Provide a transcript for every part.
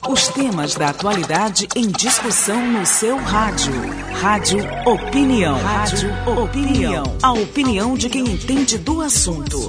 Os temas da atualidade em discussão no seu rádio. Rádio Opinião. Rádio Opinião. A opinião de quem entende do assunto.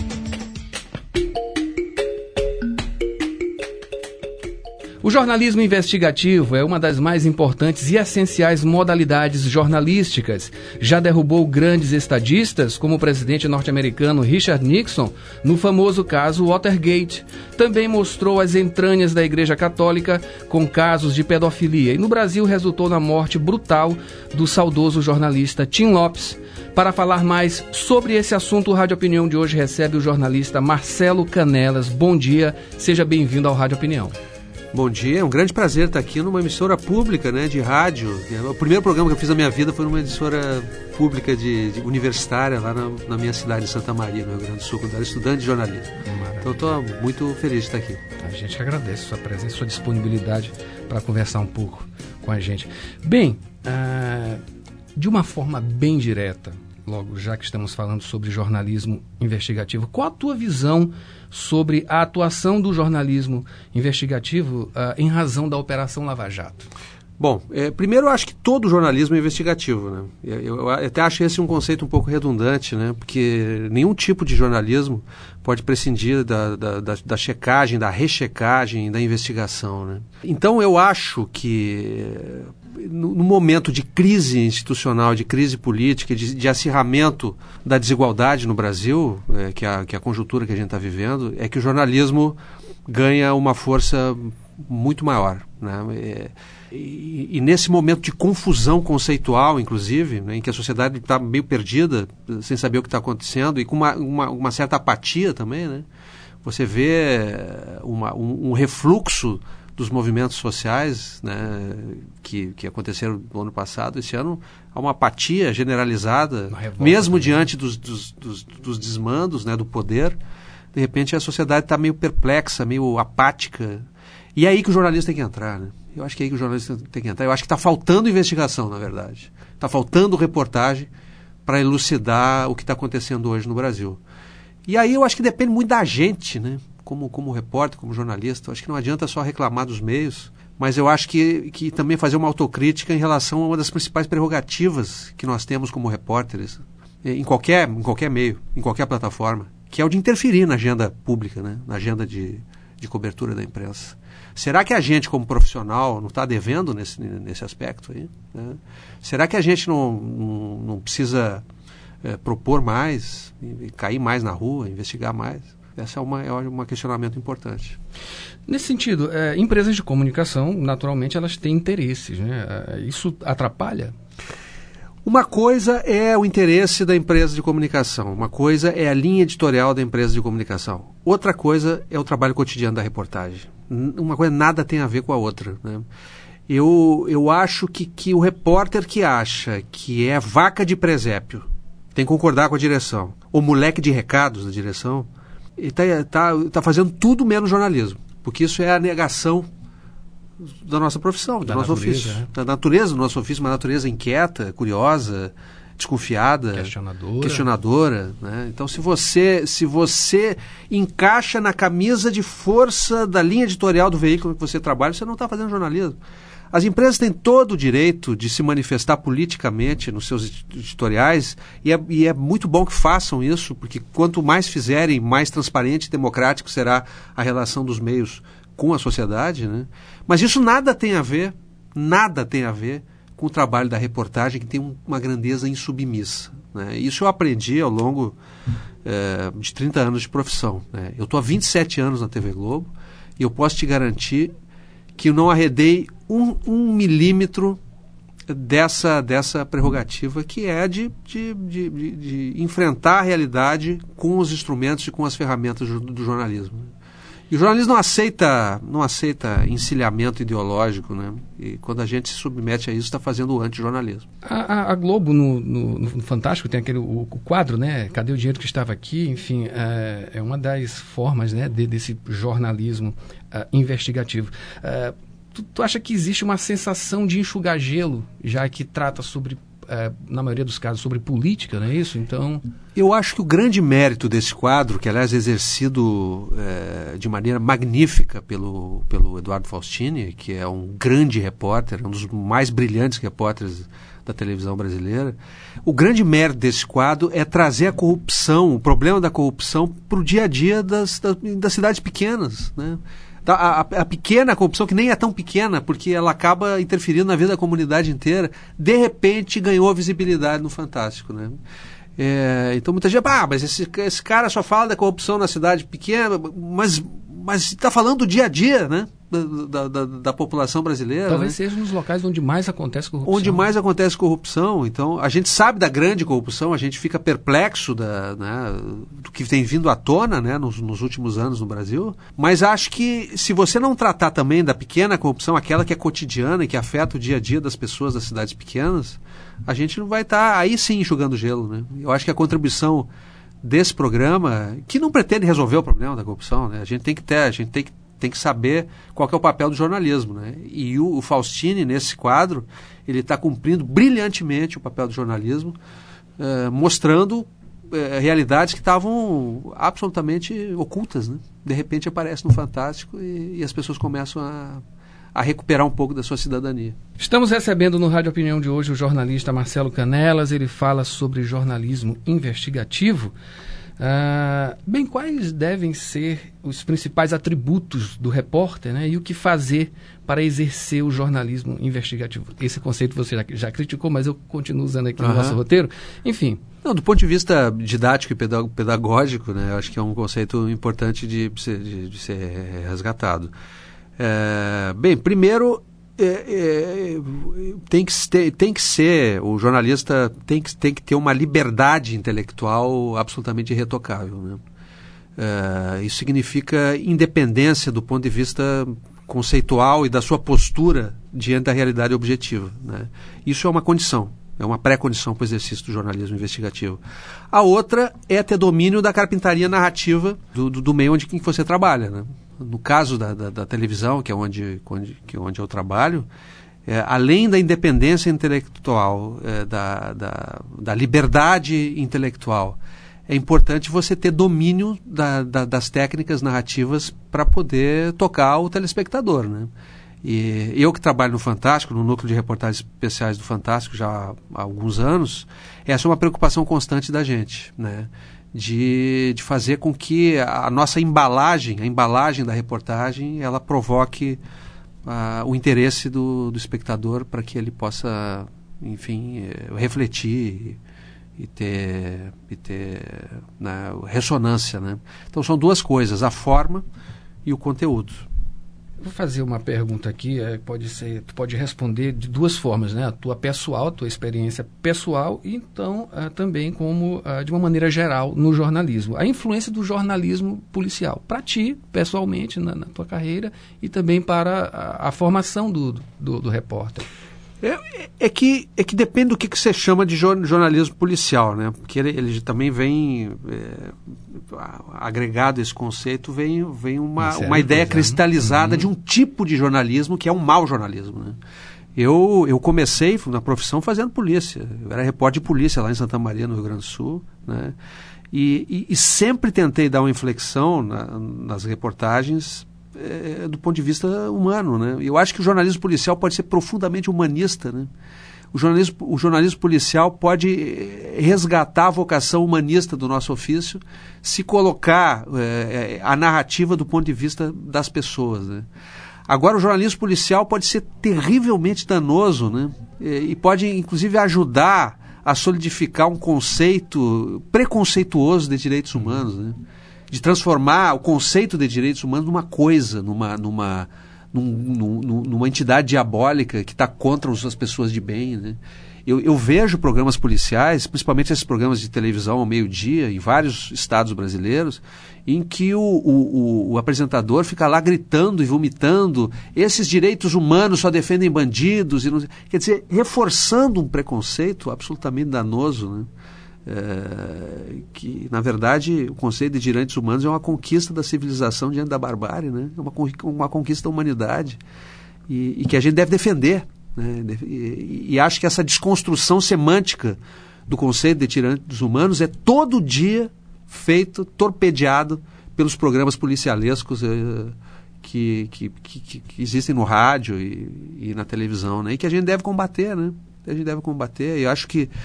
O jornalismo investigativo é uma das mais importantes e essenciais modalidades jornalísticas. Já derrubou grandes estadistas, como o presidente norte-americano Richard Nixon, no famoso caso Watergate. Também mostrou as entranhas da Igreja Católica com casos de pedofilia. E no Brasil resultou na morte brutal do saudoso jornalista Tim Lopes. Para falar mais sobre esse assunto, o Rádio Opinião de hoje recebe o jornalista Marcelo Canelas. Bom dia, seja bem-vindo ao Rádio Opinião. Bom dia, é um grande prazer estar aqui numa emissora pública, né, de rádio. O primeiro programa que eu fiz na minha vida foi numa emissora pública de universitária lá na minha cidade, Santa Maria, no Rio Grande do Sul, quando eu era estudante de jornalismo. Maravilha. Então estou muito feliz de estar aqui. A gente agradece sua presença, sua disponibilidade para conversar um pouco com a gente. Bem, de uma forma bem direta, logo já que estamos falando sobre jornalismo investigativo, qual a tua visão sobre a atuação do jornalismo investigativo em razão da Operação Lava Jato? Bom, primeiro eu acho que todo jornalismo é investigativo, né? Eu até acho esse um conceito um pouco redundante, né? Porque nenhum tipo de jornalismo pode prescindir da checagem, da rechecagem, da investigação, né? Então eu acho que no momento de crise institucional, de crise política, de acirramento da desigualdade no Brasil, que é a conjuntura que a gente está vivendo, é que o jornalismo ganha uma força muito maior, né? E nesse momento de confusão conceitual, inclusive, né, em que a sociedade está meio perdida, sem saber o que está acontecendo, e com uma certa apatia também, né? Você vê um refluxo dos movimentos sociais, né, que aconteceram no ano passado. Esse ano há uma apatia generalizada, mesmo diante dos desmandos, né, do poder. De repente a sociedade está meio perplexa, meio apática. E é aí que o jornalista tem que entrar, né? Eu acho que é aí que o jornalista tem que entrar. Eu acho que está faltando investigação, na verdade. Está faltando reportagem para elucidar o que está acontecendo hoje no Brasil. E aí eu acho que depende muito da gente, né? Como repórter, como jornalista. Eu acho que não adianta só reclamar dos meios, mas eu acho que também fazer uma autocrítica em relação a uma das principais prerrogativas que nós temos como repórteres, em qualquer meio, em qualquer plataforma, que é o de interferir na agenda pública, né? Na agenda de cobertura da imprensa. Será que a gente, como profissional, não está devendo nesse aspecto aí, né? Será que a gente não precisa propor mais, cair mais na rua, investigar mais? Esse é um questionamento importante. Nesse sentido, empresas de comunicação, naturalmente, elas têm interesses, né? Isso atrapalha? Uma coisa é o interesse da empresa de comunicação, uma coisa é a linha editorial da empresa de comunicação, outra coisa é o trabalho cotidiano da reportagem. Uma coisa nada tem a ver com a outra, né? Eu acho que o repórter que acha que é vaca de presépio tem que concordar com a direção, ou moleque de recados da direção, ele está fazendo tudo menos jornalismo, porque isso é a negação da nossa profissão, do nosso ofício, da natureza do nosso ofício, uma natureza inquieta, curiosa, desconfiada, questionadora, né? Então, se você encaixa na camisa de força da linha editorial do veículo que você trabalha, você não está fazendo jornalismo. As empresas têm todo o direito de se manifestar politicamente nos seus editoriais e é muito bom que façam isso, porque quanto mais fizerem, mais transparente e democrático será a relação dos meios com a sociedade, né? Mas isso nada tem a ver com o trabalho da reportagem, que tem uma grandeza insubmissa, né? Isso eu aprendi ao longo de 30 anos de profissão, né? Eu estou há 27 anos na TV Globo e eu posso te garantir que eu não arredei um milímetro dessa prerrogativa, que é de enfrentar a realidade com os instrumentos e com as ferramentas do jornalismo. E o jornalismo não aceita encilhamento ideológico, né? E quando a gente se submete a isso, está fazendo o antijornalismo. A Globo, no Fantástico, tem o quadro, né? Cadê o dinheiro que estava aqui? Enfim, é uma das formas, né, desse jornalismo investigativo. Tu acha que existe uma sensação de enxugar gelo, já que trata sobre na maioria dos casos, sobre política, não é isso? Então... Eu acho que o grande mérito desse quadro, que aliás é exercido de maneira magnífica pelo Eduardo Faustini, que é um grande repórter, um dos mais brilhantes repórteres da televisão brasileira, o grande mérito desse quadro é trazer a corrupção, o problema da corrupção, para o dia a dia das cidades pequenas, né? A pequena corrupção, que nem é tão pequena, porque ela acaba interferindo na vida da comunidade inteira, de repente ganhou visibilidade no Fantástico, né? Então muita gente, mas esse cara só fala da corrupção na cidade pequena, mas está falando do dia a dia, né? Da população brasileira. Talvez né? seja nos locais onde mais acontece corrupção. Onde mais acontece corrupção. Então, a gente sabe da grande corrupção, a gente fica perplexo do que tem vindo à tona, né, nos últimos anos no Brasil. Mas acho que se você não tratar também da pequena corrupção, aquela que é cotidiana e que afeta o dia a dia das pessoas das cidades pequenas, a gente não vai estar aí sim enxugando gelo. Né? Eu acho que a contribuição desse programa, que não pretende resolver o problema da corrupção, né? A gente tem que saber qual que é o papel do jornalismo, né? E o Faustini, nesse quadro, ele está cumprindo brilhantemente o papel do jornalismo, mostrando realidades que estavam absolutamente ocultas, né? De repente aparece no Fantástico e as pessoas começam a recuperar um pouco da sua cidadania. Estamos recebendo no Rádio Opinião de hoje o jornalista Marcelo Canelas. Ele fala sobre jornalismo investigativo. Bem, quais devem ser os principais atributos do repórter, né, e o que fazer para exercer o jornalismo investigativo? Esse conceito você já criticou, mas eu continuo usando aqui no nosso roteiro. Enfim. Não, do ponto de vista didático e pedagógico, né, eu acho que é um conceito importante de ser resgatado. Bem, primeiro tem que ser, o jornalista tem que ter uma liberdade intelectual absolutamente irretocável, né? Isso significa independência do ponto de vista conceitual e da sua postura diante da realidade objetiva, né? Isso é uma condição, é uma pré-condição para o exercício do jornalismo investigativo. A outra é ter domínio da carpintaria narrativa do meio onde você trabalha, né? No caso da televisão, que é onde eu trabalho, além da independência intelectual, da liberdade intelectual, é importante você ter domínio das técnicas narrativas para poder tocar o telespectador, né? E eu que trabalho no Fantástico, no núcleo de reportagens especiais do Fantástico já há alguns anos, essa é uma preocupação constante da gente, né? De fazer com que a nossa embalagem, a embalagem da reportagem, ela provoque o interesse do espectador para que ele possa, enfim, refletir e ter né, ressonância, né? Então são duas coisas, a forma e o conteúdo. Vou fazer uma pergunta aqui, tu pode responder de duas formas, né? A tua pessoal, a tua experiência pessoal, e então também como, de uma maneira geral, no jornalismo. A influência do jornalismo policial, para ti, pessoalmente, na tua carreira, e também para a formação do repórter. É que depende do que você chama de jornalismo policial, né? Porque ele também vem, agregado a esse conceito, vem uma ideia cristalizada de um tipo de jornalismo que é um mau jornalismo, né? Eu comecei na profissão fazendo polícia. Eu era repórter de polícia lá em Santa Maria, no Rio Grande do Sul, né? E sempre tentei dar uma inflexão nas reportagens do ponto de vista humano, né? Eu acho que o jornalismo policial pode ser profundamente humanista, né? O jornalismo policial pode resgatar a vocação humanista do nosso ofício, se colocar a narrativa do ponto de vista das pessoas, né? Agora, o jornalismo policial pode ser terrivelmente danoso, né? E pode, inclusive, ajudar a solidificar um conceito preconceituoso de direitos humanos, né? De transformar o conceito de direitos humanos numa coisa, numa entidade diabólica que está contra as pessoas de bem, né? Eu vejo programas policiais, principalmente esses programas de televisão ao meio-dia, em vários estados brasileiros, em que o apresentador fica lá gritando e vomitando: esses direitos humanos só defendem bandidos. Quer dizer, reforçando um preconceito absolutamente danoso, né? Que, na verdade, o conceito de direitos humanos é uma conquista da civilização diante da barbárie, né? É uma conquista da humanidade e que a gente deve defender, né? E acho que essa desconstrução semântica do conceito de direitos humanos é todo dia feito, torpedeado pelos programas policialescos que existem no rádio e na televisão, né? E que a gente deve combater, né? A gente deve combater. E acho que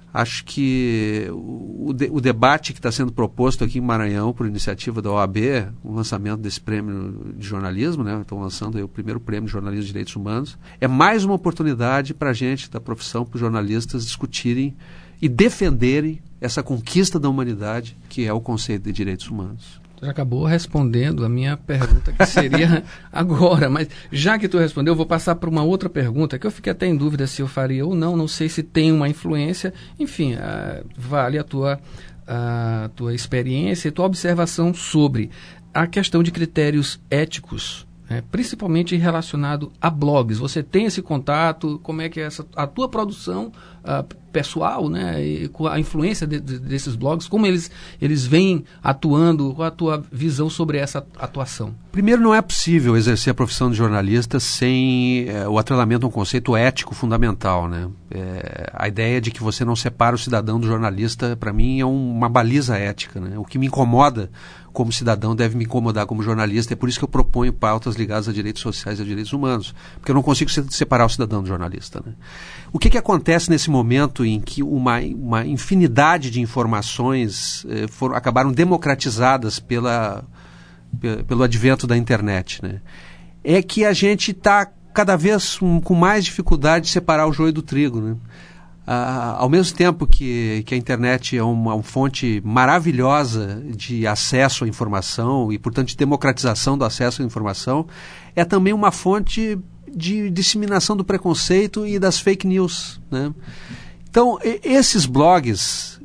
o debate que está sendo proposto aqui em Maranhão por iniciativa da OAB, o lançamento desse prêmio de jornalismo, né? Estão lançando aí o primeiro prêmio de jornalismo de direitos humanos, é mais uma oportunidade para a gente da profissão, para os jornalistas discutirem e defenderem essa conquista da humanidade que é o conceito de direitos humanos. Já acabou respondendo a minha pergunta, que seria agora, mas já que tu respondeu, eu vou passar para uma outra pergunta, que eu fiquei até em dúvida se eu faria ou não sei se tem uma influência, enfim, vale a tua experiência e tua observação sobre a questão de critérios éticos, principalmente relacionado a blogs. Você tem esse contato? Como é que é a tua produção pessoal, né, e com a influência desses blogs, como eles vêm atuando, qual a tua visão sobre essa atuação? Primeiro, não é possível exercer a profissão de jornalista sem o atrelamento a um conceito ético fundamental, né? A ideia de que você não separa o cidadão do jornalista, para mim, é uma baliza ética, né? O que me incomoda como cidadão deve me incomodar como jornalista, é por isso que eu proponho pautas ligadas a direitos sociais e a direitos humanos, porque eu não consigo separar o cidadão do jornalista, né? O que acontece nesse momento em que uma infinidade de informações acabaram democratizadas pelo advento da internet, né? É que a gente está cada vez com mais dificuldade de separar o joio do trigo, né? Ao mesmo tempo que a internet é uma fonte maravilhosa de acesso à informação e, portanto, de democratização do acesso à informação, é também uma fonte de disseminação do preconceito e das fake news, né? Então, esses blogs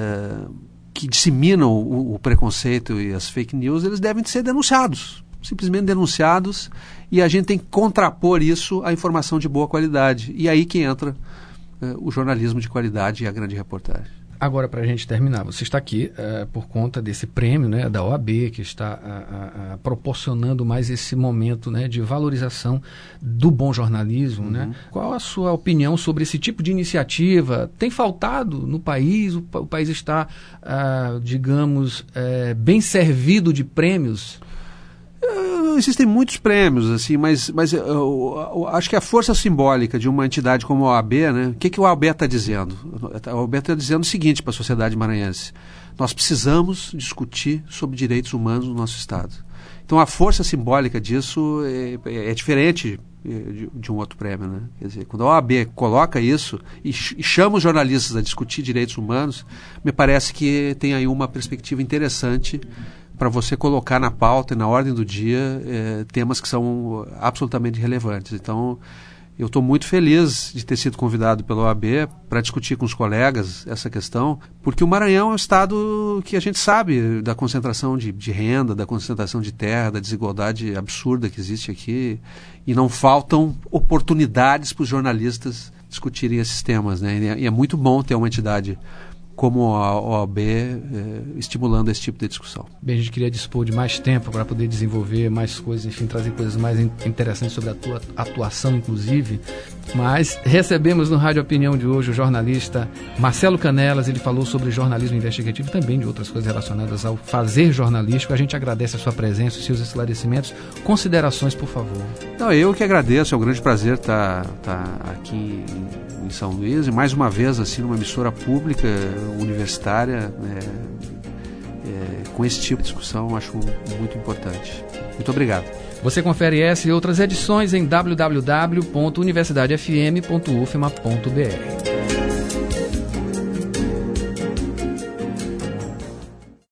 que disseminam o preconceito e as fake news, eles devem ser denunciados, simplesmente denunciados, e a gente tem que contrapor isso à informação de boa qualidade. E aí que entra o jornalismo de qualidade e a grande reportagem. Agora, para a gente terminar, você está aqui por conta desse prêmio, né, da OAB, que está proporcionando mais esse momento, né, de valorização do bom jornalismo, né? Qual a sua opinião sobre esse tipo de iniciativa? Tem faltado no país? O país está, digamos, bem servido de prêmios? Existem muitos prêmios, assim, mas eu acho que a força simbólica de uma entidade como a OAB, né? O que a OAB está dizendo? A OAB está dizendo o seguinte para a sociedade maranhense: nós precisamos discutir sobre direitos humanos no nosso Estado. Então a força simbólica disso é diferente de um outro prêmio, né? Quer dizer, quando a OAB coloca isso e chama os jornalistas a discutir direitos humanos, me parece que tem aí uma perspectiva interessante para você colocar na pauta e na ordem do dia temas que são absolutamente relevantes. Então, eu estou muito feliz de ter sido convidado pela OAB para discutir com os colegas essa questão, porque o Maranhão é um estado que a gente sabe da concentração de renda, da concentração de terra, da desigualdade absurda que existe aqui, e não faltam oportunidades para os jornalistas discutirem esses temas, né? E é muito bom ter uma entidade como a OAB estimulando esse tipo de discussão. Bem, a gente queria dispor de mais tempo para poder desenvolver mais coisas, enfim, trazer coisas mais interessantes sobre a tua atuação, inclusive, mas recebemos no Rádio Opinião de hoje o jornalista Marcelo Canelas. Ele falou sobre jornalismo investigativo e também de outras coisas relacionadas ao fazer jornalístico. A gente agradece a sua presença, os seus esclarecimentos. Considerações, por favor. Não, eu que agradeço, é um grande prazer estar aqui em São Luís, e mais uma vez, assim, numa emissora pública, universitária, com esse tipo de discussão, acho muito importante. Muito obrigado. Você confere essa e outras edições em www.universidadefm.ufma.br.